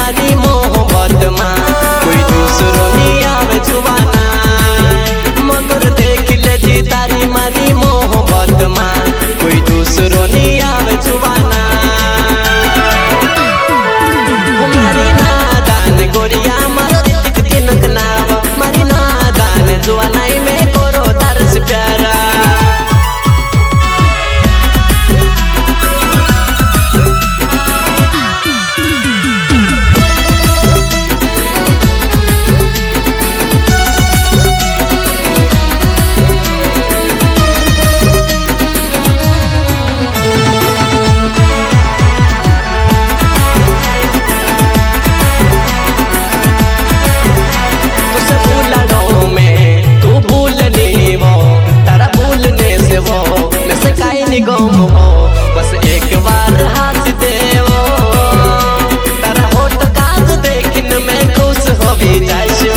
मारी मोहब्बत माँ कोई दूसरो नहीं आवे जुबाना मगर देख ले जी तारी मारी मोहब्बत माँ कोई दूसरो नहीं आवे जुबाना मारी नादान गोरिया मारी तिनक नाव मारी नादान जुबानाई में करो तरस प्यारा गम हो बस एक बार हाथ देवो तारा होठ काज देखने में खुश हो भी जाइयो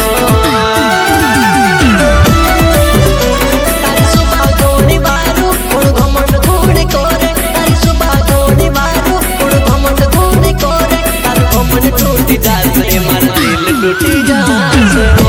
तारी सुबह गोनी मारू उड़ घमंड घूने कोरे तारी सुबह गोनी मारू उड़ घमंड घूने कोरे तार घमंड टूट जासे मार दिल टूट जासे